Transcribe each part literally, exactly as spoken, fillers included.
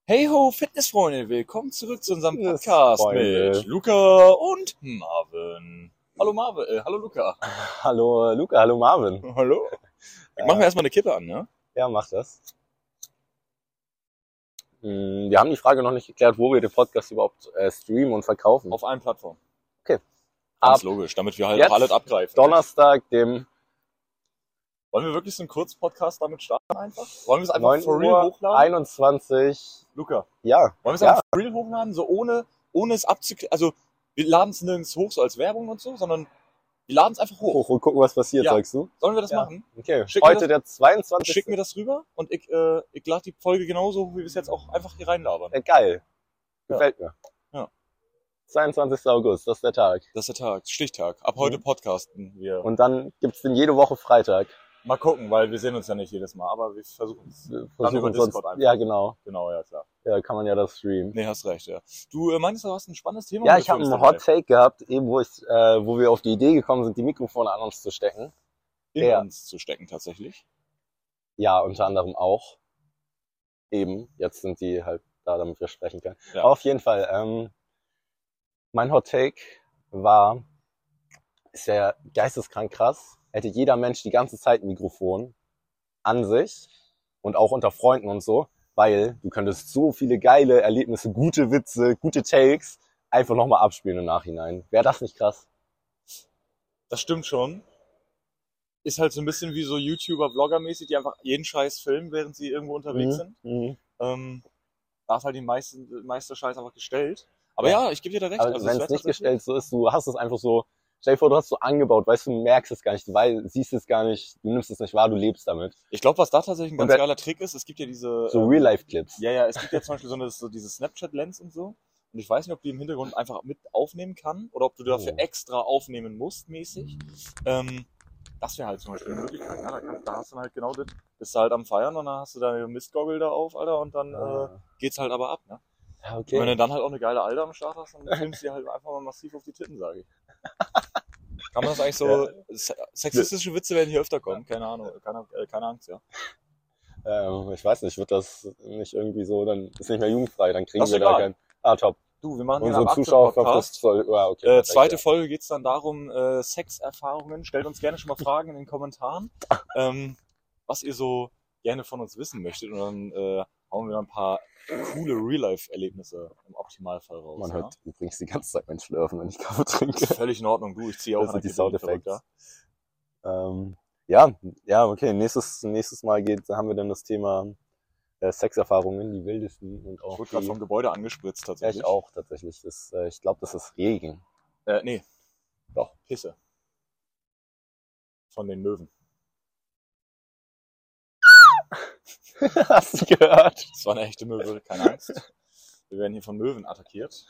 Hey ho, Fitnessfreunde, willkommen zurück zu unserem Podcast Fitnessfreunde. mit Luca und Marvin. Hallo Marvin, äh, hallo Luca. Hallo Luca, hallo Marvin. Hallo. Ich mach mir erstmal eine Kippe an, ne? Ja, mach das. Hm, Wir haben die Frage noch nicht geklärt, wo wir den Podcast überhaupt äh, streamen und verkaufen. Auf allen Plattformen. Okay. Ganz Ab logisch, damit wir halt jetzt auch alles abgreifen. Donnerstag, dem Wollen wir wirklich so einen Kurzpodcast damit starten einfach? Wollen wir es einfach neun for real Uhr hochladen? einundzwanzig. Luca, Ja, wollen wir es ja. einfach for real hochladen? So ohne, ohne es abzukriegen. Also, wir laden es nirgends hoch, so als Werbung und so, sondern wir laden es einfach hoch. Hoch und gucken, was passiert, Ja. sagst du? Sollen wir das Ja. machen? Okay, Schick mir heute das- der zweiundzwanzigste. Schick mir das rüber und ich, äh, ich lade die Folge genauso, wie wir es jetzt auch einfach hier reinlabern. Ja, geil. Ja. Gefällt mir. Ja. zweiundzwanzigster August, das ist der Tag. Das ist der Tag, Stichtag. Ab heute Mhm. podcasten wir. Und dann gibt's den jede Woche Freitag. Mal gucken, weil wir sehen uns ja nicht jedes Mal, aber wir versuchen es. Wir Dann versuchen über sonst- Discord einfach. Ja, genau. Genau, ja klar. Ja, kann man ja das streamen. Nee, hast recht, ja. Du äh, meinst, du hast ein spannendes Thema? Ja, mit ich für habe uns einen dabei? Hot Take gehabt, eben wo ich, äh, wo wir auf die Idee gekommen sind, die Mikrofone an uns zu stecken. In Ja. uns zu stecken, tatsächlich. Ja, unter anderem auch. Eben, jetzt sind die halt da, damit wir sprechen können. Ja. Aber auf jeden Fall, ähm, mein Hot Take war, ist ja geisteskrank krass, hätte jeder Mensch die ganze Zeit ein Mikrofon an sich und auch unter Freunden und so, weil du könntest so viele geile Erlebnisse, gute Witze, gute Takes einfach nochmal abspielen im Nachhinein. Wäre das nicht krass? Das stimmt schon. Ist halt so ein bisschen wie so YouTuber, Vlogger-mäßig, die einfach jeden Scheiß filmen, während sie irgendwo unterwegs sind. Mhm. Ähm, da ist halt die meisten, meiste Scheiß einfach gestellt. Aber ja, Ja. ich gebe dir da recht. Aber also, wenn wär es nicht tatsächlich- gestellt so ist, du hast es einfach so, stell dir vor, du hast es so angebaut, weißt du, du merkst es gar nicht, du weißt, siehst es gar nicht, du nimmst es nicht wahr, du lebst damit. Ich glaube, was da tatsächlich ein Und ganz wenn- geiler Trick ist, es gibt ja diese... So ähm, Real-Life-Clips. Ja, ja, es gibt ja zum Beispiel so, eine, so diese Snapchat-Lens und so. Und ich weiß nicht, ob die im Hintergrund einfach mit aufnehmen kann oder ob du dafür Oh. extra aufnehmen musst, mäßig. Ähm, das wäre halt zum Beispiel eine Möglichkeit. Ja, da, kann, da hast du dann halt genau das. Bist du halt am Feiern und dann hast du deine Mistgoggle da auf, Alter, und dann äh, Ah. geht's halt aber ab, ne? Ja, Und wenn okay. du dann halt auch eine geile Alter am Start hast, dann filmst du dir halt einfach mal massiv auf die Titten, sage ich. Kann man das eigentlich so... Ja. se- Sexistische Witze werden hier öfter kommen, keine Ahnung, keine, äh, keine Angst, ja. Ähm, ich weiß nicht, wird das nicht irgendwie so, dann ist nicht mehr jugendfrei, dann kriegen Das ist wir da egal. kein... Ah, top. Du, wir machen hier Unsere einen Zuschauer Podcast. verpflichtet soll... Ja, okay. Äh, perfekt, zweite ja. Folge geht's dann darum, äh, Sexerfahrungen. Stellt uns gerne schon mal Fragen in den Kommentaren, ähm, was ihr so gerne von uns wissen möchtet. Und dann äh, hauen wir ein paar coole Real-Life-Erlebnisse im Optimalfall raus. Man ja? hört übrigens die ganze Zeit mein Schlürfen, wenn ich Kaffee Das trinke. ist völlig in Ordnung. Du, ich ziehe auch Das an sind die der Kippe, Soundeffekte. verrückter. Ähm, ja, ja, okay. Nächstes, nächstes Mal geht, haben wir dann das Thema äh, Sexerfahrungen, die wildesten und Ich auch wurde gerade die, vom Gebäude angespritzt ja, tatsächlich. ich auch tatsächlich. Das, äh, ich glaube, das ist Regen. Äh, nee, Doch. Pisse. Von den Möwen. Hast du gehört? Das war eine echte Möwe, keine Angst. Wir werden hier von Möwen attackiert.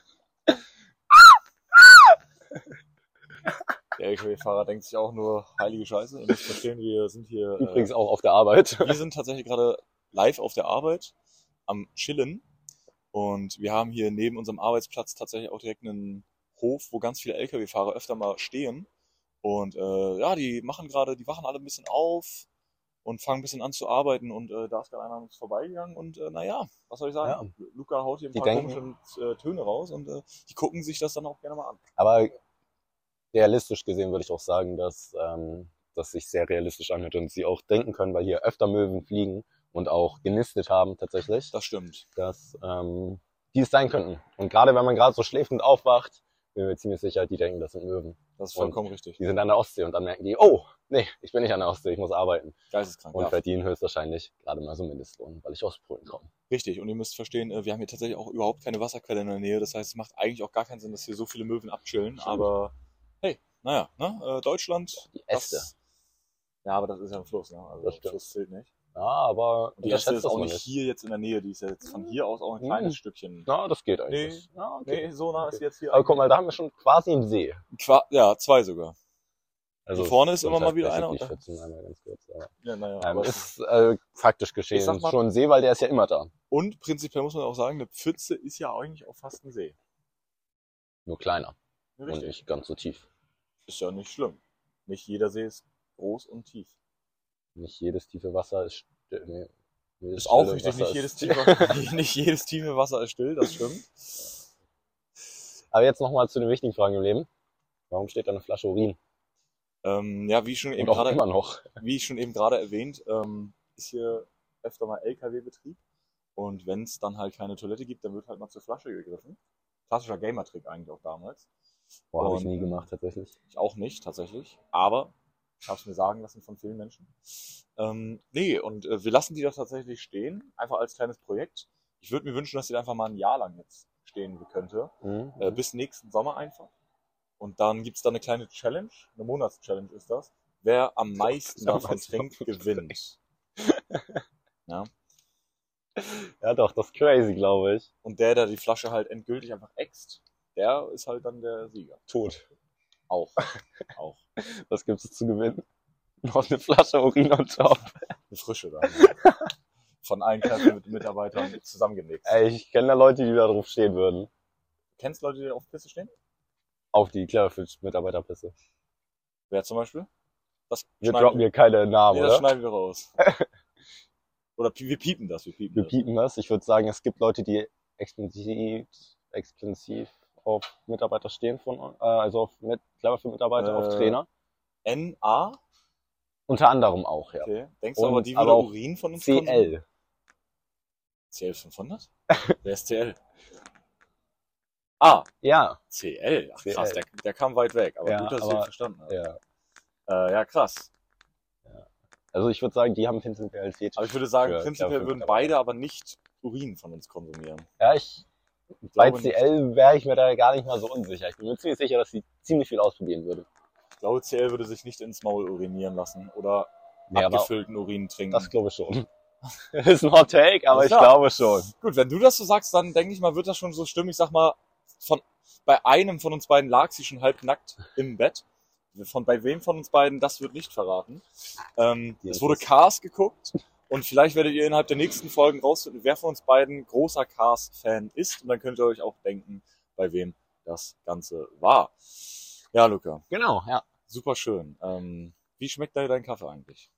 Der L K W-Fahrer denkt sich auch nur, heilige Scheiße, ihr müsst verstehen, wir sind hier... Übrigens auch auf der Arbeit. Äh, wir sind tatsächlich gerade live auf der Arbeit, am Chillen. Und wir haben hier neben unserem Arbeitsplatz tatsächlich auch direkt einen Hof, wo ganz viele L K W-Fahrer öfter mal stehen. Und äh, ja, die machen gerade, die wachen alle ein bisschen auf und fangen ein bisschen an zu arbeiten. Und äh, da ist gerade einer an uns vorbeigegangen. Und äh, naja, was soll ich sagen? Luca haut hier ein Die paar denken- komische äh, Töne raus und äh, die gucken sich das dann auch gerne mal an. Aber realistisch gesehen würde ich auch sagen, dass ähm, das sich sehr realistisch anhört und sie auch denken können, weil hier öfter Möwen fliegen und auch genistet haben tatsächlich, Das stimmt. dass ähm, die es sein könnten. Und gerade wenn man gerade so schläft und aufwacht, bin mir ziemlich sicher, die denken, das sind Möwen. Das ist vollkommen richtig. Die sind an der Ostsee und dann merken die, oh, nee, ich bin nicht an der Ostsee, ich muss arbeiten. Geisteskrank. Und Ja. verdienen höchstwahrscheinlich gerade mal so Mindestlohn, weil ich aus Polen komme. Richtig, und ihr müsst verstehen, äh, wir haben hier tatsächlich auch überhaupt keine Wasserquelle in der Nähe. Das heißt, es macht eigentlich auch gar keinen Sinn, dass hier so viele Möwen abchillen. Stimmt. Aber hey, naja, ne? äh, Deutschland. Die Äste. Das, ja, aber das ist ja ein Fluss, ne? Also Das stimmt. Fluss zählt nicht. Ja, aber Und die Äste unterschätzt ist das auch mal nicht hier jetzt in der Nähe, die ist ja jetzt von hier aus auch ein Hm. kleines Stückchen. Ja, das geht eigentlich. Nee, Ja, okay. Nee, so nah ist sie jetzt hier. Aber guck mal, da haben wir schon quasi einen See. Qua ja, zwei sogar. Also Hier vorne ist immer das mal heißt wieder einer. basically Und schützen, einmal ganz kurz, aber, ja, naja, ähm, aber ist äh, faktisch geschehen. Ich sag mal- Schon ein See, weil der ist ja immer da. und prinzipiell muss man auch sagen, eine Pfütze ist ja eigentlich auch fast ein See. Nur kleiner und Richtig. nicht ganz so tief. Ist ja nicht schlimm. Nicht jeder See ist groß und tief. Nicht jedes tiefe Wasser ist still. Nee. Jedes Ist auch stille richtig, Wasser nicht ist- jedes, tiefe, nicht jedes tiefe Wasser ist still, das stimmt. Aber jetzt nochmal zu den wichtigen Fragen im Leben. Warum steht da eine Flasche Urin? Ähm, ja, wie schon eben Und auch gerade, immer noch. wie ich schon eben gerade erwähnt, ähm, ist hier öfter mal L K W-Betrieb. Und wenn es dann halt keine Toilette gibt, dann wird halt mal zur Flasche gegriffen. Klassischer Gamer-Trick eigentlich auch damals. Boah, habe ich Und, nie ähm, gemacht, tatsächlich. Ich auch nicht, tatsächlich. Aber ich habe es mir sagen lassen von vielen Menschen. Ähm, nee, und äh, wir lassen die da tatsächlich stehen, einfach als kleines Projekt. Ich würde mir wünschen, dass die da einfach mal ein Jahr lang jetzt stehen könnte. Mhm. Äh, bis nächsten Sommer einfach. Und dann gibt's da eine kleine Challenge, eine Monatschallenge ist das. Wer am meisten Ja, davon weiß ich trinkt, auch. gewinnt. Ja. Ja, doch, das ist crazy, glaube ich. Und der, der die Flasche halt endgültig einfach äxt, der ist halt dann der Sieger. Tot. Auch. Auch. Was gibt es zu gewinnen? Noch eine Flasche Urin on top. Eine frische dann. Von allen Mitarbeitern zusammengemixt. Ey, ich kenne da Leute, die da drauf stehen würden. Kennst du Leute, die auf Pisse stehen? Auf die Cleverfish-Mitarbeiterpisse. Wer zum Beispiel? Das Wir schneiden droppen hier keine Namen, Nee, das oder? schneiden wir raus. Oder pi- wir piepen das, wir piepen Wir das. piepen das. Ich würde sagen, es gibt Leute, die explizit, exklusiv auf Mitarbeiter stehen, von, äh, also auf mit, Cleverfish-Mitarbeiter, Äh, auf Trainer. N A? Unter anderem auch, ja. Okay. Denkst du Und aber, die aber würde auch Urin von uns C konsumieren? L. C L fünfhundert? Wer ist C L? Ah, Ja, C L. Ach krass, C L. der, der kam weit weg. Aber Ja, gut, dass ich aber- den verstanden habe. ja. Äh, ja, krass. Also ich würde sagen, die haben prinzipiell Fetisch. Aber ich würde sagen, für prinzipiell Cleverfish würden Mitarbeiter. beide aber nicht Urin von uns konsumieren. Ja, ich, Ich bei glaube C nicht. L wäre ich mir da gar nicht mal so unsicher. Ich bin mir ziemlich sicher, dass sie ziemlich viel ausprobieren würde. Ich glaube, C L würde sich nicht ins Maul urinieren lassen oder Nee, aber abgefüllten Urin trinken. das glaube ich schon. Das ist ein Hot Take, aber Alles ich klar. glaube schon. Gut, wenn du das so sagst, dann denke ich mal, wird das schon so stimmen. Ich sag mal, von, bei einem von uns beiden lag sie schon halb nackt im Bett. Von bei wem von uns beiden, das wird nicht verraten. Ähm, Ja, es das wurde ist- Cars geguckt und vielleicht werdet ihr innerhalb der nächsten Folgen rausfinden, wer von uns beiden großer Cars-Fan ist. Und dann könnt ihr euch auch denken, bei wem das Ganze war. Ja, Luca, Genau, ja. super schön. Ähm, wie schmeckt dir dein Kaffee eigentlich?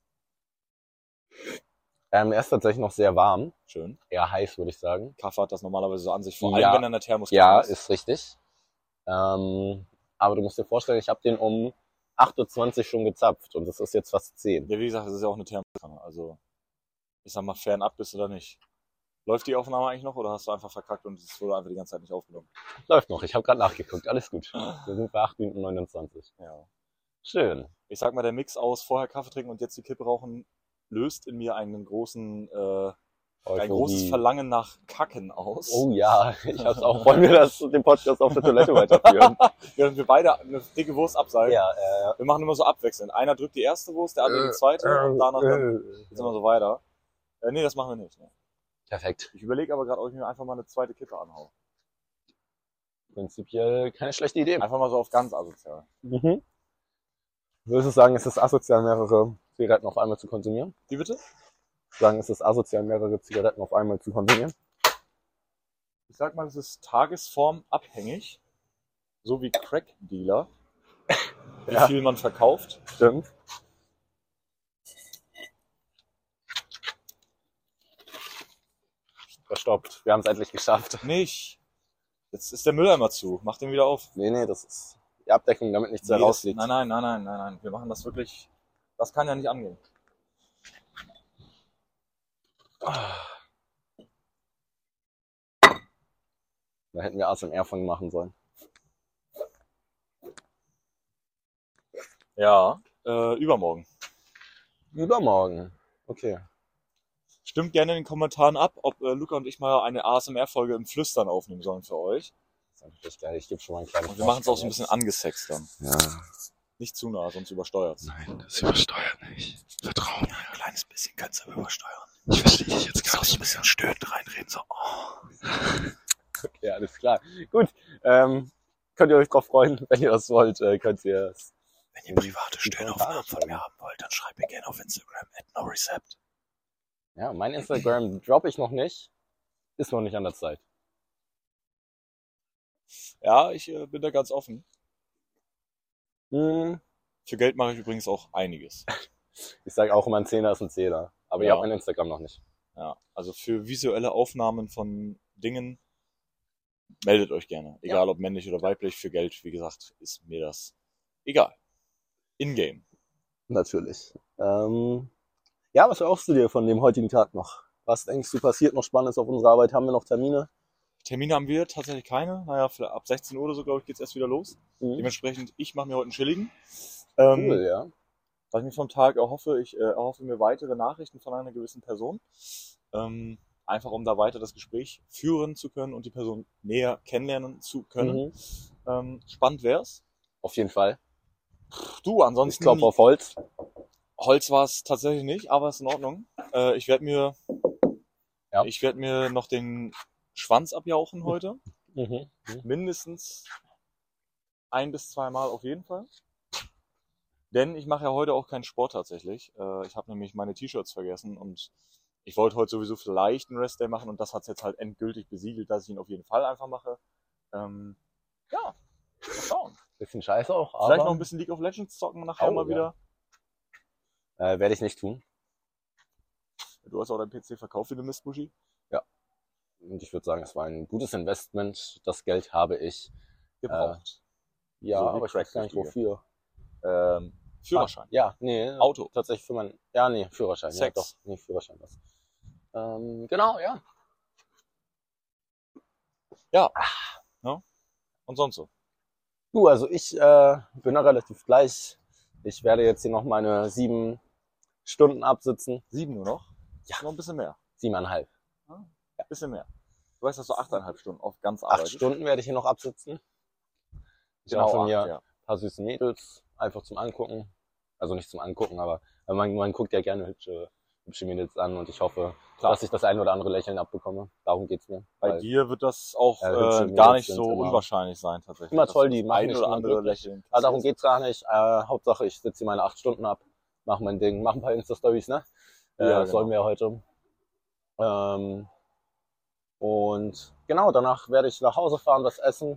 Ähm, er ist tatsächlich noch sehr warm. Schön. Eher heiß, würde ich sagen. Kaffee hat das normalerweise so an sich, vor Ja. allem wenn er in der Thermoskanne Ja, ist. ist richtig. Ähm, aber du musst dir vorstellen, ich habe den um acht Uhr zwanzig schon gezapft und es ist jetzt fast zehn. Ja, wie gesagt, das ist ja auch eine Thermoskanne. Also, ich sag mal, fernab bist du da nicht. Läuft die Aufnahme eigentlich noch oder hast du einfach verkackt und es wurde einfach die ganze Zeit nicht aufgenommen? Läuft noch, ich habe gerade nachgeguckt, alles gut. Wir sind bei acht Minuten neunundzwanzig. Ja. Schön. Ich sag mal, der Mix aus vorher Kaffee trinken und jetzt die Kippe rauchen löst in mir einen großen, äh, ein großes Euphorie. Verlangen nach Kacken aus. Oh ja, ich hab's auch. Wollen wir das, den Podcast auf der Toilette weiterführen? Während wir beide eine dicke Wurst abseilen. ja, äh, Wir machen immer so abwechselnd. Einer drückt die erste Wurst, der andere die zweite und danach dann geht's immer so weiter. Äh, nee, das machen wir nicht. Ne? Perfekt. Ich überlege aber gerade, ob ich mir einfach mal eine zweite Kippe anhaue. Prinzipiell keine schlechte Idee. Einfach mal so auf ganz asozial. Mhm. Würdest du sagen, ist es asozial, mehrere Zigaretten auf einmal zu konsumieren? Wie bitte? Sagen, ist es asozial, mehrere Zigaretten auf einmal zu konsumieren? Ich sag mal, es ist tagesformabhängig. So wie Crack-Dealer. Wie Ja. viel man verkauft. Stimmt. Verstoppt. Wir haben es endlich geschafft. Nicht. Jetzt ist der Mülleimer zu. Mach den wieder auf. Nee, nee, das ist die Abdeckung, damit nichts Nee, das, herausliegt. nein, nein, nein, nein, nein, nein. Wir machen das wirklich. Das kann ja nicht angehen. Da hätten wir A S M R von machen sollen. Ja, äh, übermorgen. Übermorgen. Okay. Stimmt gerne in den Kommentaren ab, ob äh, Luca und ich mal eine A S M R-Folge im Flüstern aufnehmen sollen für euch. Das ist natürlich geil. Ich gebe schon mal ein kleines Und wir machen es auch so ein Vorspann bisschen angesext dann. jetzt. Ja. Nicht zu nah, sonst übersteuert's. Nein, das übersteuert nicht. Vertrau mir. Ein kleines bisschen kannst du übersteuern. Ich verstehe dich jetzt gar ein bisschen stöhnend reinreden, so. Oh. Ja, alles klar. Gut. Ähm, könnt ihr euch drauf freuen, wenn ihr das wollt, äh, könnt ihr es. Wenn ihr private Die Stöhnaufnahmen von Kommentare mir haben wollt, dann schreibt mir gerne auf Instagram at norecept. Ja, mein Instagram droppe ich noch nicht. Ist noch nicht an der Zeit. Ja, ich äh, bin da ganz offen. Hm, Für Geld mache ich übrigens auch einiges. ich sage auch immer, ein Zehner ist ein Zehner. Aber ihr Ja. habt mein Instagram noch nicht. Ja, also für visuelle Aufnahmen von Dingen meldet euch gerne. Egal ob männlich oder weiblich, für Geld, wie gesagt, ist mir das egal. In-game. Natürlich. Ähm, ja, was erhoffst du dir von dem heutigen Tag noch? Was denkst du, passiert noch Spannendes auf unserer Arbeit? Haben wir noch Termine? Termine haben wir tatsächlich keine. Naja, für ab sechzehn Uhr oder so, glaube ich, geht's erst wieder los. Mhm. Dementsprechend, ich mache mir heute einen chilligen. Ähm, Cool, ja. Was ich mir vom Tag erhoffe, ich äh, erhoffe mir weitere Nachrichten von einer gewissen Person. Ähm, einfach um da weiter das Gespräch führen zu können und die Person näher kennenlernen zu können. Mhm. Ähm, spannend wär's. Auf jeden Fall. Du, Ich ansonsten, klopfe auf Holz. Holz war es tatsächlich nicht, aber ist in Ordnung. Äh, ich werde mir, Ja. ich werde mir noch den Schwanz abjauchen heute. Mhm. Mhm. Mindestens ein bis zweimal auf jeden Fall. Denn ich mache ja heute auch keinen Sport tatsächlich. Äh, ich habe nämlich meine T-Shirts vergessen und ich wollte heute sowieso vielleicht einen Restday machen und das hat es jetzt halt endgültig besiegelt, dass ich ihn auf jeden Fall einfach mache. Ähm, ja, mal schauen. Bisschen scheiße auch, aber Vielleicht noch ein bisschen League of Legends zocken nachher Oh, mal ja. wieder. äh, werde ich nicht tun. Du hast auch deinen P C verkauft, wie du Mistbuschi. Und ich würde sagen, es war ein gutes Investment. Das Geld habe ich. Gebraucht. Ja, So wie aber ich weiß gar nicht Crack-Süchtige. wofür. Ähm, Führerschein. Ah, ja, nee. Auto. Tatsächlich für mein. Ja, nee, Führerschein. Sex. Ja, doch. Nee, Führerschein was. Ähm, genau, ja. Ja. ja. Und sonst so. Du, also ich äh, bin da relativ gleich. Ich werde jetzt hier noch meine sieben Stunden absitzen. Sieben nur noch? Ja. Noch ein bisschen mehr. Siebeneinhalb. Ein bisschen mehr. Du weißt, dass du achteinhalb Stunden auf ganz Acht arbeitest. Stunden werde ich hier noch absitzen. Ich Genau, hoffe acht, mir ja. ein paar süße Mädels einfach zum Angucken. Also nicht zum Angucken, aber aber man, man guckt ja gerne hübsche, hübsche Mädels an und ich hoffe, Klar. dass ich das ein oder andere Lächeln abbekomme. Darum geht's mir. Bei Weil dir wird das auch Ja, hübsche äh, gar Mädels nicht sind so immer- unwahrscheinlich sein tatsächlich. immer dass toll, du die das machen ein mich oder schon andere glücklich. Lächeln. Aber darum kassierst. geht's gar nicht. Äh, Hauptsache, ich sitze hier meine acht Stunden ab, mache mein Ding, mache ein paar Insta-Stories, ne? Äh, Ja, das sollen wir ja heute. Ähm, und genau, danach werde ich nach Hause fahren, was essen,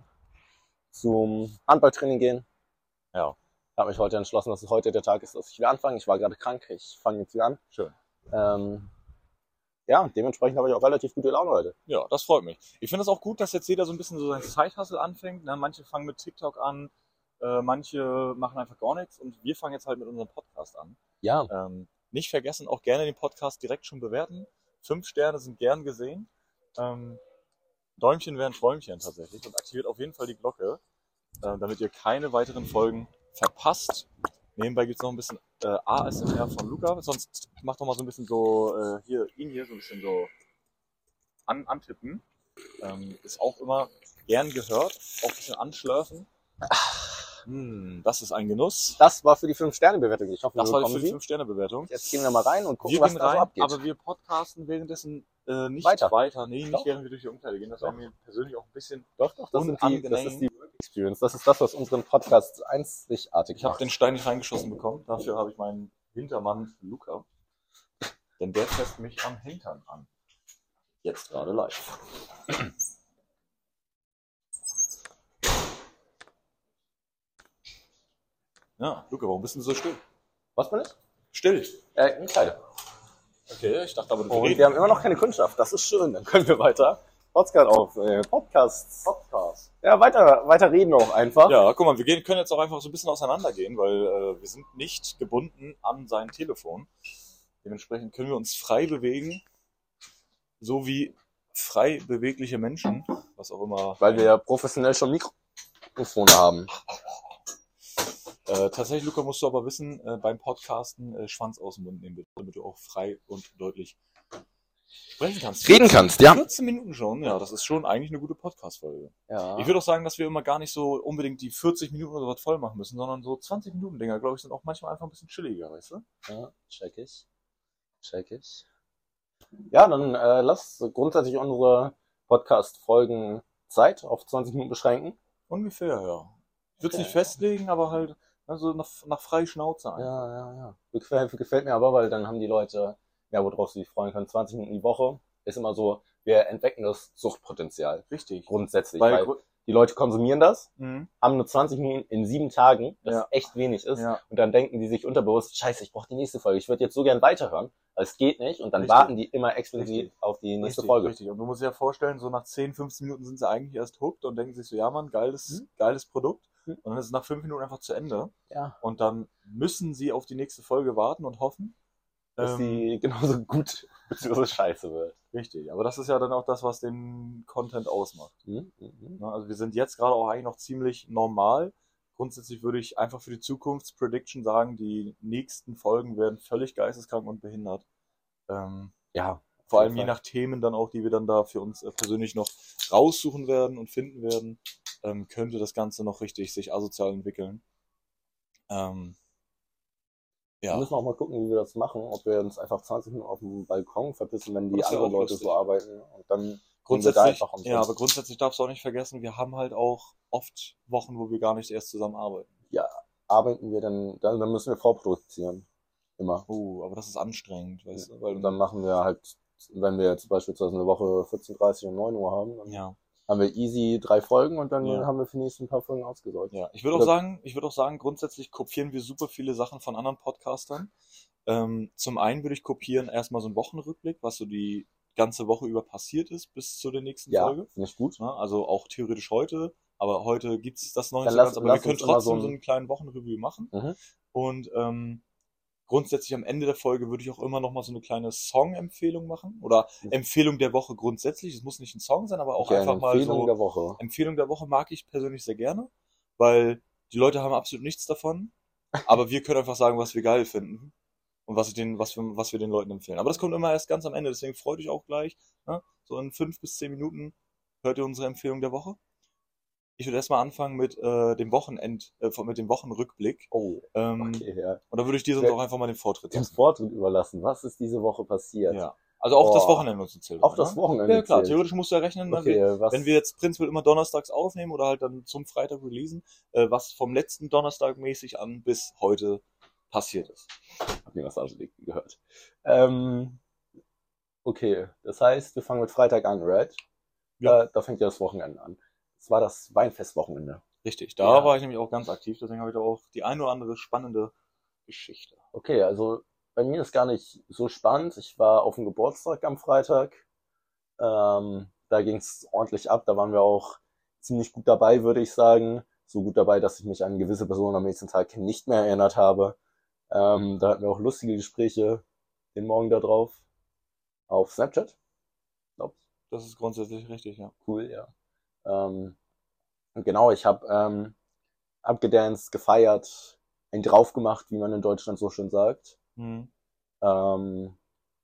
zum Handballtraining gehen. Ja, Ich habe mich heute entschlossen, dass es heute der Tag ist, dass ich wieder anfange. Ich war gerade krank, ich fange jetzt wieder an. schön. Ähm, ja, dementsprechend habe ich auch relativ gute Laune heute. Ja, das freut mich. Ich finde es auch gut, dass jetzt jeder so ein bisschen so sein Side-Hustle anfängt. Ne? Manche fangen mit TikTok an, äh, manche machen einfach gar nichts und wir fangen jetzt halt mit unserem Podcast an. Ja, Ähm, nicht vergessen, auch gerne den Podcast direkt schon bewerten. Fünf Sterne sind gern gesehen. Ähm, Däumchen wären Träumchen tatsächlich und aktiviert auf jeden Fall die Glocke, äh, damit ihr keine weiteren Folgen verpasst. Nebenbei gibt es noch ein bisschen äh, A S M R von Luca, sonst macht doch mal so ein bisschen so, äh, hier, ihn hier so ein bisschen so an, antippen. Ähm, ist auch immer gern gehört, auch ein bisschen anschlürfen. Hm, das ist ein Genuss. das war für die fünf Sterne Bewertung. Ich hoffe, Das wir war bekommen für die sie. fünf Sterne Bewertung. Jetzt gehen wir mal rein und gucken, Wir was gehen da so rein, abgeht. aber wir podcasten währenddessen äh, nicht Weiter. weiter. Nee, nicht Doch. während wir durch die Umkleide gehen. Das Doch. war mir persönlich auch ein bisschen... Doch, doch, das, sind die, das unangenehm. ist die Work Experience. Das ist das, was unseren Podcast einzigartig Ich habe macht. den Stein nicht reingeschossen bekommen. Dafür habe ich meinen Hintermann Luca. Denn der fasst mich am Hintern an. Jetzt gerade live. Ja, Luca, warum bist du so still? Was bin ich? Still. Äh, in Kleide. Okay, ich dachte aber, du Und redest. wir haben immer noch keine Kundschaft. Das ist schön. Dann können wir weiter Podcast auf äh, Podcasts. Podcast. Ja, weiter, weiter reden auch einfach. Ja, guck mal, wir gehen, können jetzt auch einfach so ein bisschen auseinandergehen, weil äh, wir sind nicht gebunden an sein Telefon. Dementsprechend können wir uns frei bewegen, so wie frei bewegliche Menschen, was auch immer. Weil wir ja professionell schon Mikrofone haben. Äh, tatsächlich, Luca, musst du aber wissen, äh, beim Podcasten äh, Schwanz aus dem Mund nehmen, bitte, damit du auch frei und deutlich sprechen kannst. Reden kannst, ja. vierzehn Minuten schon, ja, das ist schon eigentlich eine gute Podcast-Folge. Ja. Ich würde auch sagen, dass wir immer gar nicht so unbedingt die vierzig Minuten oder was voll machen müssen, sondern so zwanzig Minuten Dinger, glaube ich, sind auch manchmal einfach ein bisschen chilliger, weißt du? Ja, check ich. Check ich. Ja, dann äh, lass grundsätzlich unsere Podcast-Folgen Zeit auf zwanzig Minuten beschränken. Ungefähr, ja. Ich würde es Okay. nicht festlegen, aber halt also nach, nach frei Schnauze ein. Ja, ja, ja. Gefällt, gefällt mir aber, weil dann haben die Leute, ja, worauf sie sich freuen können. zwanzig Minuten die Woche ist immer so, wir entdecken das Suchtpotenzial. Richtig. Grundsätzlich. Weil, Weil die Leute konsumieren das, mhm. haben nur zwanzig Minuten in sieben Tagen, das Ja. echt wenig ist. Ja. Und dann denken die sich unterbewusst, scheiße, ich brauche die nächste Folge. Ich würde jetzt so gern weiterhören. Es geht nicht und dann Richtig. warten die immer explizit Richtig. auf die nächste Richtig, Folge. richtig. Und du musst dir ja vorstellen, so nach zehn, fünfzehn Minuten sind sie eigentlich erst hooked und denken sich so, ja Mann, geiles, Mhm. geiles Produkt. Mhm. Und dann ist es nach fünf Minuten einfach zu Ende. Ja, Und dann müssen sie auf die nächste Folge warten und hoffen. dass Ähm, sie genauso gut bzw. scheiße wird. Richtig, aber das ist ja dann auch das, was den Content ausmacht. Mhm. Mhm. Ne? Also wir sind jetzt gerade auch eigentlich noch ziemlich normal. Grundsätzlich würde ich einfach für die Zukunftsprediction sagen, die nächsten Folgen werden völlig geisteskrank und behindert. Ähm, Ja, vor auf allem jeden je Fall. nach Themen dann auch, die wir dann da für uns äh, persönlich noch raussuchen werden und finden werden, ähm, könnte das Ganze noch richtig sich asozial entwickeln. Ähm, Wir ja, müssen auch mal gucken, wie wir das machen, ob wir uns einfach zwanzig Minuten auf dem Balkon verpissen, wenn aber die das wäre anderen auch Leute lustig. so arbeiten und dann gehen wir da Grundsätzlich, einfach ja, aber umsonst. grundsätzlich darfst du auch nicht vergessen, wir haben halt auch oft Wochen, wo wir gar nicht erst zusammen arbeiten. Ja, arbeiten wir dann, dann, dann müssen wir vorproduzieren. Immer. Oh, aber das ist anstrengend, weißt du, weil Und dann machen wir halt, wenn wir jetzt beispielsweise eine Woche vierzehn Uhr dreißig und neun Uhr haben, dann ja, haben wir easy drei Folgen und dann ja, haben wir für die nächsten paar Folgen ausgesorgt. ja. Ich würde auch Oder, sagen, ich würde auch sagen, grundsätzlich kopieren wir super viele Sachen von anderen Podcastern. Ähm, zum einen würde ich kopieren erstmal so einen Wochenrückblick, was so die ganze Woche über passiert ist bis zu der nächsten ja, Folge. finde ich gut. Ja, also auch theoretisch heute, aber heute gibt's das noch nicht Dann so lass, ganz, aber wir lass können uns immer so trotzdem so ein, einen kleinen Wochenreview machen. mhm. Und ähm, grundsätzlich am Ende der Folge würde ich auch immer noch mal so eine kleine Song-Empfehlung machen oder Empfehlung der Woche grundsätzlich. Es muss nicht ein Song sein, aber auch Okay, eine einfach mal Empfehlung so. der Woche. Empfehlung der Woche mag ich persönlich sehr gerne, weil die Leute haben absolut nichts davon, aber wir können einfach sagen, was wir geil finden und was, ich den, was, wir, was wir den Leuten empfehlen. Aber das kommt immer erst ganz am Ende, deswegen freut euch auch gleich. Ne? So in fünf bis zehn Minuten hört ihr unsere Empfehlung der Woche. Ich würde erstmal anfangen mit äh, dem Wochenend, äh, mit dem Wochenrückblick. Oh, Ähm, okay, ja. und da würde ich dir Ich sonst auch werde einfach mal den Vortritt dem lassen. Vortritt überlassen. Was ist diese Woche passiert? Ja. Also auch das Oh, Wochenende muss zählen. auch das Ne? Wochenende Ja, klar. zählt. Theoretisch musst du ja rechnen, ne, Okay, wir, was, wenn wir jetzt prinzipiell immer donnerstags aufnehmen oder halt dann zum Freitag releasen, äh, was vom letzten Donnerstag mäßig an bis heute passiert ist. hab die Massage gehört. Ähm, okay, das heißt, wir fangen mit Freitag an, right? Ja, Äh, da fängt ja das Wochenende an. Es war das Weinfestwochenende. richtig. Da Ja. war ich nämlich auch ganz aktiv, deswegen habe ich da auch die eine oder andere spannende Geschichte. Okay, also bei mir ist gar nicht so spannend. Ich war auf dem Geburtstag am Freitag. Ähm, da ging es ordentlich ab. Da waren wir auch ziemlich gut dabei, würde ich sagen. So gut dabei, dass ich mich an gewisse Personen am nächsten Tag nicht mehr erinnert habe. Ähm, da hatten wir auch lustige Gespräche den Morgen da drauf. Auf Snapchat. Glaub, Das ist grundsätzlich richtig, ja. cool, ja. Ähm, und genau, ich habe ähm, abgedanced, gefeiert, einen drauf gemacht, wie man in Deutschland so schön sagt. Mhm. Ähm,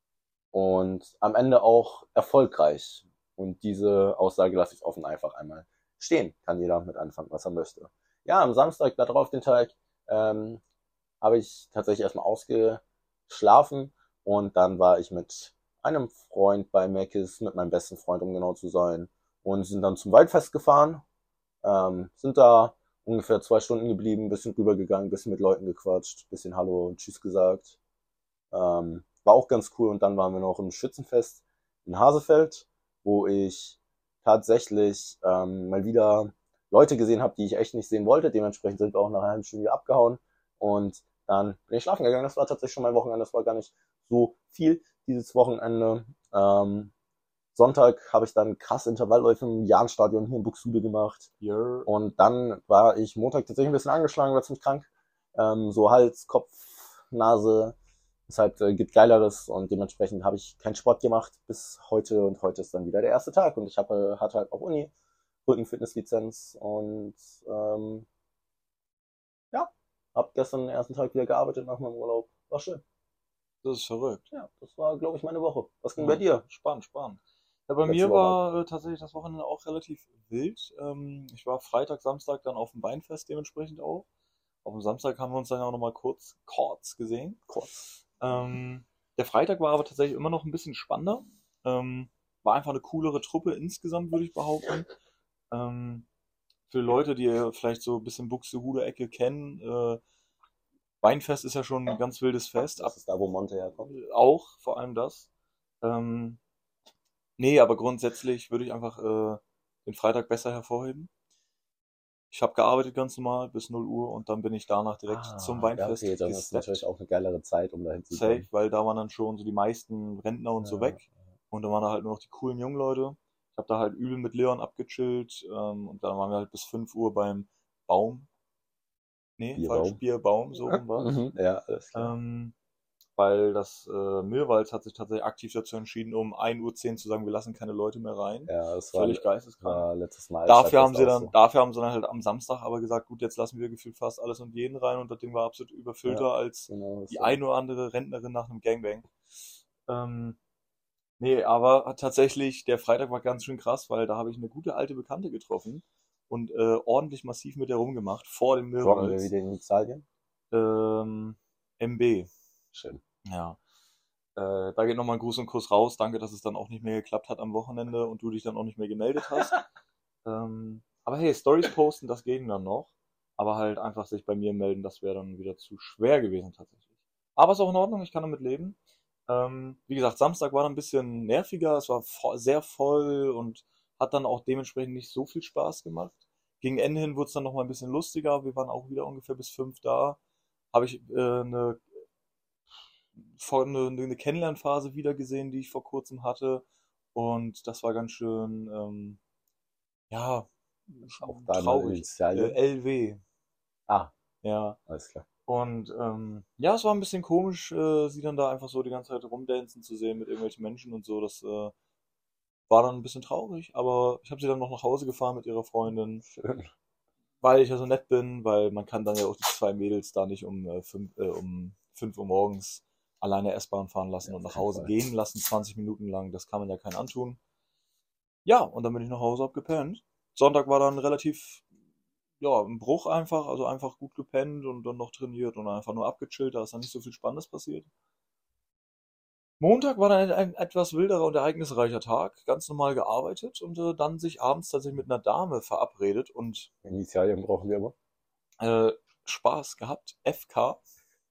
und am Ende auch erfolgreich. Und diese Aussage lasse ich offen einfach einmal stehen. Kann jeder mit anfangen, was er möchte. Ja, am Samstag, darauf den Tag, ähm, habe ich tatsächlich erstmal ausgeschlafen und dann war ich mit einem Freund bei Mc's, mit meinem besten Freund, um genau zu sein, und sind dann zum Waldfest gefahren, ähm, sind da ungefähr zwei Stunden geblieben, bisschen rübergegangen, bisschen mit Leuten gequatscht, bisschen Hallo und Tschüss gesagt. Ähm, war auch ganz cool. Und dann waren wir noch im Schützenfest in Hasefeld, wo ich tatsächlich ähm, mal wieder Leute gesehen habe, die ich echt nicht sehen wollte. Dementsprechend sind wir auch nach einer halben Stunde wieder abgehauen. Und dann bin ich schlafen gegangen. Das war tatsächlich schon mein Wochenende. Das war gar nicht so viel dieses Wochenende. Ähm, Sonntag habe ich dann krass Intervallläufe im Jahnstadion hier in Buxtehude gemacht. Yeah. Und dann war ich Montag tatsächlich ein bisschen angeschlagen, war ziemlich krank. Ähm, so Hals, Kopf, Nase. Deshalb äh, gibt Geileres und dementsprechend habe ich keinen Sport gemacht bis heute und heute ist dann wieder der erste Tag und ich habe, hatte halt auch Uni, Rückenfitnesslizenz und ähm, ja, habe gestern den ersten Tag wieder gearbeitet nach meinem Urlaub. War schön. Das ist verrückt. Ja, das war, glaube ich, meine Woche. Was ging Ja. bei dir? Spannend, spannend. Ja, bei Letzte mir Woche. war äh, tatsächlich das Wochenende auch relativ wild. Ähm, ich war Freitag, Samstag dann auf dem Weinfest dementsprechend auch. Auf dem Samstag haben wir uns dann auch nochmal kurz, kurz gesehen. Kurz. Ähm, der Freitag war aber tatsächlich immer noch ein bisschen spannender. Ähm, war einfach eine coolere Truppe insgesamt, würde ich behaupten. Ähm, für Leute, die vielleicht so ein bisschen Buxtehude-Ecke kennen, äh, Weinfest ist ja schon ein ganz wildes Fest. Das ist da, wo Monte herkommt. Auch, vor allem das. Ähm, nee, aber grundsätzlich würde ich einfach äh, den Freitag besser hervorheben. Ich habe gearbeitet ganz normal bis null Uhr und dann bin ich danach direkt zum Ah, ja, Weinfest okay, dann ist es natürlich auch eine geilere Zeit, um dahin zu safe, kommen. weil da waren dann schon so die meisten Rentner und so Ja, weg. Und dann waren da halt nur noch die coolen jungen Leute. Ich habe da halt übel mit Leon abgechillt. Ähm, und dann waren wir halt bis fünf Uhr beim Baum. Nee, falsch, Bierbaum. Bierbaum, so rum war's. Mhm, ja, alles klar. Ähm, weil das äh, Mirwald hat sich tatsächlich aktiv dazu entschieden, um ein Uhr zehn zu sagen, wir lassen keine Leute mehr rein. Ja, das war, Völlig geisteskrank. war letztes Mal. Dafür haben sie auch dann, so. dafür haben sie dann halt am Samstag aber gesagt, gut, jetzt lassen wir gefühlt fast alles und jeden rein und das Ding war absolut überfüllter Ja, als genau, die so. ein oder andere Rentnerin nach einem Gangbang. Ähm, nee, aber tatsächlich, der Freitag war ganz schön krass, weil da habe ich eine gute alte Bekannte getroffen und äh, ordentlich massiv mit der rumgemacht vor dem Droppen wir Mirwald. wieder in Italien? Ähm, M B. Schön. Ja. Äh, da geht nochmal ein Gruß und Kuss raus. Danke, dass es dann auch nicht mehr geklappt hat am Wochenende und du dich dann auch nicht mehr gemeldet hast. ähm, aber hey, Stories posten, das ging dann noch. Aber halt einfach sich bei mir melden, das wäre dann wieder zu schwer gewesen tatsächlich. Aber ist auch in Ordnung, ich kann damit leben. Ähm, wie gesagt, Samstag war dann ein bisschen nerviger, es war vo sehr voll und hat dann auch dementsprechend nicht so viel Spaß gemacht. Gegen Ende hin wurde es dann noch mal ein bisschen lustiger. Wir waren auch wieder ungefähr bis fünf da. Habe ich äh, eine vor eine, eine Kennenlernphase wieder gesehen, die ich vor kurzem hatte. Und das war ganz schön, ähm, ja, Auch da in traurig. Äh, Italien? L W, Ah, ja. alles klar. Und ähm, ja, es war ein bisschen komisch, äh, sie dann da einfach so die ganze Zeit rumdancen zu sehen mit irgendwelchen Menschen und so. Das äh, war dann ein bisschen traurig, aber ich habe sie dann noch nach Hause gefahren mit ihrer Freundin, Schön. weil ich ja so nett bin, weil man kann dann ja auch die zwei Mädels da nicht um äh, fünf, äh, um fünf Uhr morgens alleine S-Bahn fahren lassen Ja, und auf nach jeden Hause Fall. gehen lassen, zwanzig Minuten lang. Das kann man ja keinen antun. Ja, und dann bin ich nach Hause, hab gepennt. Sonntag war dann relativ, ja, ein Bruch einfach, also einfach gut gepennt und dann noch trainiert und einfach nur abgechillt, da ist dann nicht so viel Spannendes passiert. Montag war dann ein etwas wilderer und ereignisreicher Tag, ganz normal gearbeitet und äh, dann sich abends tatsächlich mit einer Dame verabredet und In Italien brauchen wir aber. äh, Spaß gehabt, F K.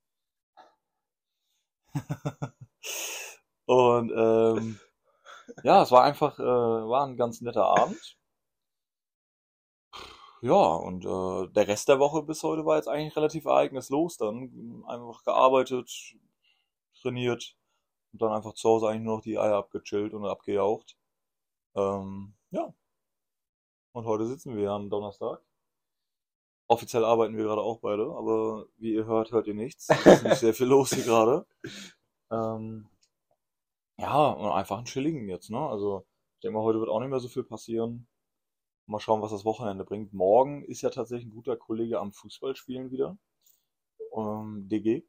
Und ähm, ja, es war einfach, äh, war ein ganz netter Abend. Ja, und äh, der Rest der Woche bis heute war jetzt eigentlich relativ ereignislos dann. Einfach gearbeitet, trainiert und dann einfach zu Hause eigentlich nur noch die Eier abgechillt und abgejaucht. Ähm, ja, und heute sitzen wir am Donnerstag. Offiziell arbeiten wir gerade auch beide, aber wie ihr hört, hört ihr nichts. Es ist nicht sehr viel los hier gerade. Ähm, ja, und einfach einen chilligen jetzt, ne? Also, ich denke mal, heute wird auch nicht mehr so viel passieren. Mal schauen, was das Wochenende bringt. Morgen ist ja tatsächlich ein guter Kollege am Fußballspielen wieder. Ähm, D G.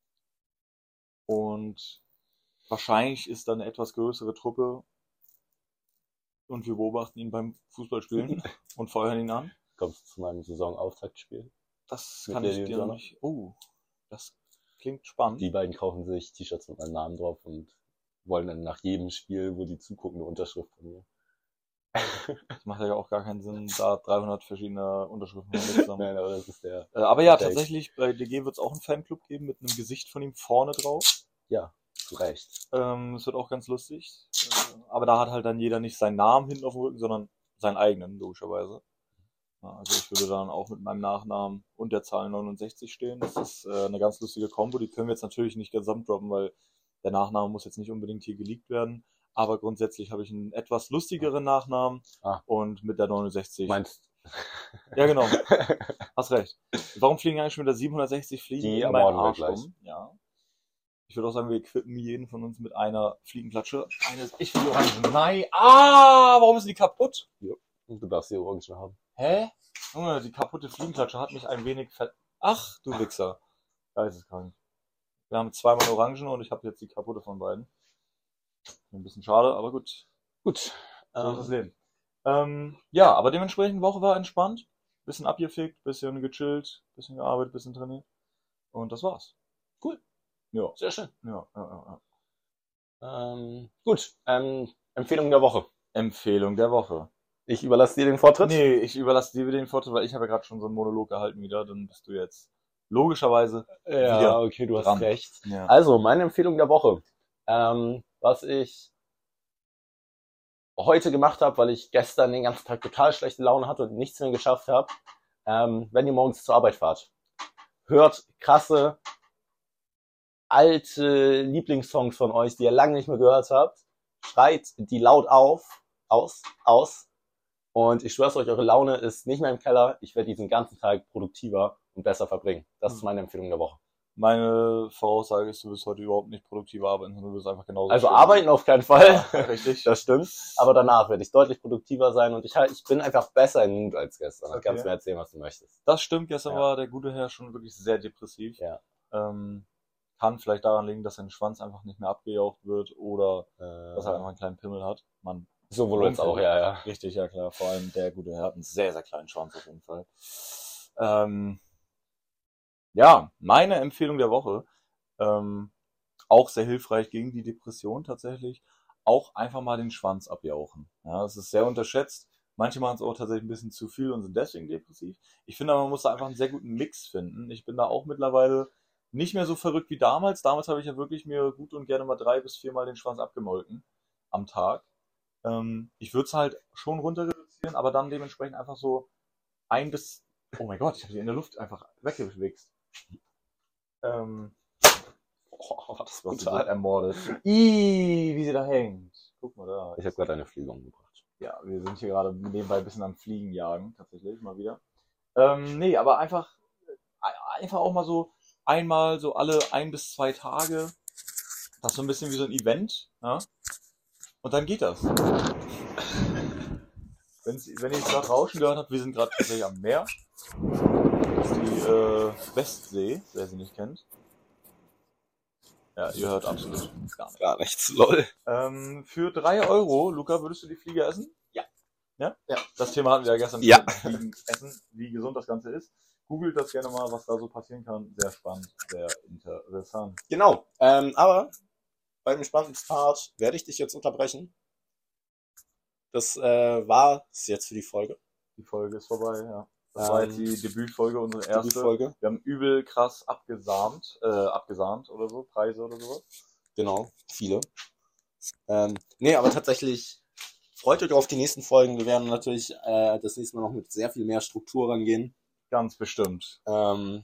Und wahrscheinlich ist da eine etwas größere Truppe und wir beobachten ihn beim Fußballspielen und feuern ihn an. Kommst du zu meinem Saisonauftaktspiel? Das Mit kann der ich dir noch Sonne? nicht. Oh, das klingt spannend. Die beiden kaufen sich T-Shirts mit meinem Namen drauf und wollen dann nach jedem Spiel, wo die zugucken, eine Unterschrift von mir. Das macht ja auch gar keinen Sinn, da dreihundert verschiedene Unterschriften zusammen. Nein, aber das ist der. Äh, aber ja, Take. tatsächlich, bei D G wird es auch einen Fanclub geben mit einem Gesicht von ihm vorne drauf. Ja, zu Recht. Ähm, es wird auch ganz lustig. Äh, aber da hat halt dann jeder nicht seinen Namen hinten auf dem Rücken, sondern seinen eigenen, logischerweise. Ja, also ich würde dann auch mit meinem Nachnamen und der Zahl neunundsechzig stehen. Das ist äh, eine ganz lustige Kombo. Die können wir jetzt natürlich nicht gesamt droppen, weil der Nachname muss jetzt nicht unbedingt hier geleakt werden. Aber grundsätzlich habe ich einen etwas lustigeren Nachnamen Ah. und mit der neunundsechzig. Meinst Ja, genau. Hast recht. Warum fliegen eigentlich schon wieder siebenhundertsechzig Fliegen Die in meinen ermorden wir Arsch gleich. rum? Ja. Ich würde auch sagen, wir equippen jeden von uns mit einer Fliegenklatsche. Eine, ich will die Orange. Nein. Ah, warum ist die kaputt? du darfst die Orangen haben. Hä? Junge, die kaputte Fliegenklatsche hat mich ein wenig ver... Ach, du Wichser. Geisteskrank. Wir haben zweimal Orangen und ich habe jetzt die kaputte von beiden. Ein bisschen schade, aber gut. Gut. So ist das Ähm, Leben. Ähm, ja, aber dementsprechend Woche war entspannt. Bisschen abgefickt, bisschen gechillt, bisschen gearbeitet, bisschen trainiert. Und das war's. Cool. Ja. Sehr schön. Ja, ja, ja, ja. Ähm, gut. Ähm, Empfehlung der Woche. Empfehlung der Woche. Ich überlasse dir den Vortritt. Nee, ich überlasse dir wieder den Vortritt, weil ich habe ja gerade schon so einen Monolog gehalten wieder. Dann bist du jetzt logischerweise Ja, wieder okay, du dran. hast recht. Ja. Also, meine Empfehlung der Woche. Ähm, was ich heute gemacht habe, weil ich gestern den ganzen Tag total schlechte Laune hatte und nichts mehr geschafft habe, Ähm, wenn ihr morgens zur Arbeit fahrt, hört krasse, alte Lieblingssongs von euch, die ihr lange nicht mehr gehört habt. Schreit die laut auf, aus, aus. Und ich schwör's euch, eure Laune ist nicht mehr im Keller. Ich werde diesen ganzen Tag produktiver und besser verbringen. Das ist meine Empfehlung der Woche. Meine Voraussage ist, du wirst heute überhaupt nicht produktiv arbeiten, sondern du wirst einfach genauso. Also arbeiten auf keinen Fall. Ja, richtig. Das stimmt. Aber danach werde ich deutlich produktiver sein und ich, halt, ich bin einfach besser in Mut als gestern. Okay. Kannst mir erzählen, was du möchtest. Das stimmt. Gestern Ja. war der gute Herr schon wirklich sehr depressiv. Ja. Ähm, kann vielleicht daran liegen, dass sein Schwanz einfach nicht mehr abgejaucht wird oder Äh, dass er einfach einen kleinen Pimmel hat. Man, so wohl jetzt auch, ja, ja. richtig, ja klar. Vor allem der gute Herr hat einen sehr, sehr kleinen Schwanz auf jeden Fall. Ähm, ja, meine Empfehlung der Woche, ähm, auch sehr hilfreich gegen die Depression tatsächlich, auch einfach mal den Schwanz abjauchen. Ja, das ist sehr unterschätzt. Manche machen es auch tatsächlich ein bisschen zu viel und sind deswegen depressiv. Ich finde aber, man muss da einfach einen sehr guten Mix finden. Ich bin da auch mittlerweile nicht mehr so verrückt wie damals. Damals habe ich ja wirklich mir gut und gerne mal drei bis viermal den Schwanz abgemolken am Tag. Ähm, ich würde es halt schon runter reduzieren, aber dann dementsprechend einfach so ein bis... Oh mein Gott, ich habe sie in der Luft einfach weggewichst. Ähm... Oh, das war total ermordet. Ih, wie sie da hängt. Guck mal da. Ich habe gerade eine Fliege umgebracht. Ja, wir sind hier gerade nebenbei ein bisschen am Fliegen jagen, tatsächlich, mal wieder. Ähm, nee, aber einfach, einfach auch mal so einmal so alle ein bis zwei Tage. Das ist so ein bisschen wie so ein Event, ja? Und dann geht das. Wenn's, wenn ihr gerade Rauschen gehört habt, wir sind gerade tatsächlich am Meer. Das ist die äh, Westsee, wer sie nicht kennt. Ja, ihr hört absolut gar nichts. Gar nichts, lol. Ähm, für drei Euro, Luca, würdest du die Fliege essen? Ja. Ja? Ja. Das Thema hatten wir ja gestern. Ja. Fliegen essen, wie gesund das Ganze ist. Googelt das gerne mal, was da so passieren kann. Sehr spannend, sehr interessant. Genau. Ähm, aber bei dem spannenden Part werde ich dich jetzt unterbrechen. Das äh, war es jetzt für die Folge. Die Folge ist vorbei, ja. Das Ähm, war jetzt die Debütfolge, unsere erste. Debütfolge. Wir haben übel krass abgesahnt, äh, abgesahnt oder so, Preise oder sowas. Genau, viele. Ähm, nee, aber tatsächlich freut euch auf die nächsten Folgen. Wir werden natürlich äh, das nächste Mal noch mit sehr viel mehr Struktur rangehen. Ganz bestimmt. Ähm,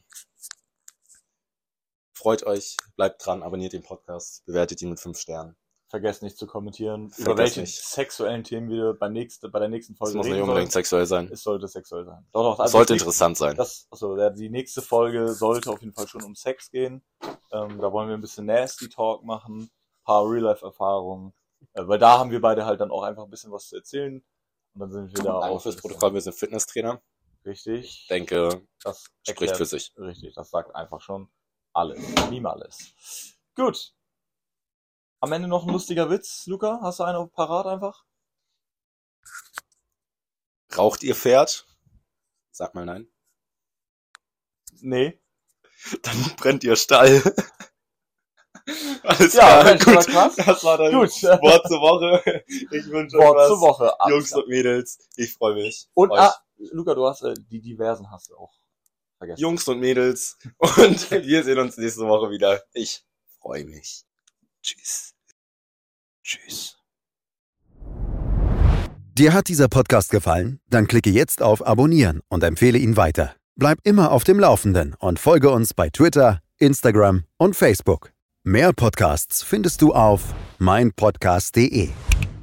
freut euch, bleibt dran, abonniert den Podcast, bewertet ihn mit fünf Sternen. Vergesst nicht zu kommentieren, Vergesst über welche nicht. sexuellen Themen wir bei, nächste, bei der nächsten Es Folge muss nicht reden unbedingt sollen. sexuell sein. Es sollte sexuell sein. Doch, doch, Es also sollte die- interessant sein. Das, also ja, die nächste Folge sollte auf jeden Fall schon um Sex gehen. Ähm, da wollen wir ein bisschen Nasty Talk machen, ein paar Real-Life-Erfahrungen. Äh, weil da haben wir beide halt dann auch einfach ein bisschen was zu erzählen. Und dann sind wir da Danke auch fürs ein bisschen- Protokoll, wir sind Fitnesstrainer. Richtig. Ich denke, Das spricht erklärt- für sich. Richtig, das sagt einfach schon alles. Niemals. Gut. Am Ende noch ein lustiger Witz. Luca, hast du einen auf parat einfach? Raucht ihr Pferd? Sag mal nein. Nee. Dann brennt ihr Stall. Alles Ja, klar, Mensch, das gut. war krass. Das war das Gut. Wort zur Woche. Ich wünsche euch Wort was. zur Woche. Jungs und Mädels, ich freue mich. Und, euch. ah, Luca, du hast, äh, die Diversen hast du auch vergessen. Jungs und Mädels. Und wir sehen uns nächste Woche wieder. Ich freue mich. Tschüss. Tschüss. Dir hat dieser Podcast gefallen? Dann klicke jetzt auf Abonnieren und empfehle ihn weiter. Bleib immer auf dem Laufenden und folge uns bei Twitter, Instagram und Facebook. Mehr Podcasts findest du auf meinpodcast punkt de.